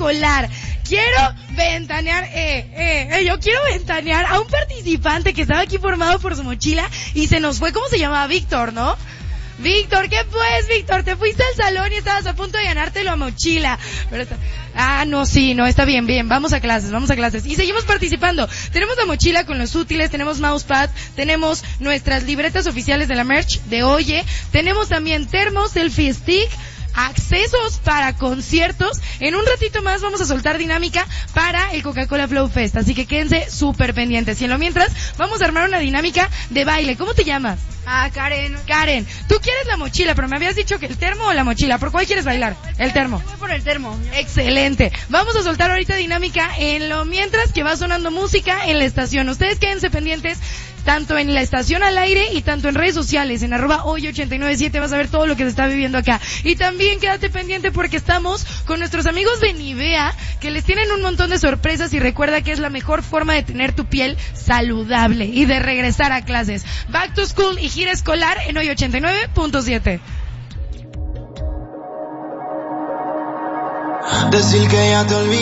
escolar. Quiero ventanear, yo quiero ventanear a un participante que estaba aquí formado por su mochila y se nos fue. ¿Cómo se llamaba? Víctor, ¿no? Víctor, ¿qué pues, Víctor? Te fuiste al salón y estabas a punto de ganarte la mochila. Pero no, está bien, vamos a clases. Y seguimos participando. Tenemos la mochila con los útiles, tenemos mousepad, tenemos nuestras libretas oficiales de la merch de Oye, tenemos también termos, selfie stick, accesos para conciertos. En un ratito más vamos a soltar dinámica para el Coca-Cola Flow Fest, así que quédense súper pendientes. Y en lo mientras, vamos a armar una dinámica de baile. ¿Cómo te llamas? Karen. Karen, tú quieres la mochila, pero me habías dicho que el termo o la mochila. ¿Por cuál quieres bailar? El termo. Voy por el termo. Excelente. Vamos a soltar ahorita dinámica en lo mientras que va sonando música en la estación. Ustedes quédense pendientes, tanto en la estación al aire y tanto en redes sociales, en @hoy897 vas a ver todo lo que se está viviendo acá. Y también quédate pendiente porque estamos con nuestros amigos de Nivea, que les tienen un montón de sorpresas, y recuerda que es la mejor forma de tener tu piel saludable y de regresar a clases. Back to School y gira escolar en Hoy 89.7. Decir que ya te olvidé.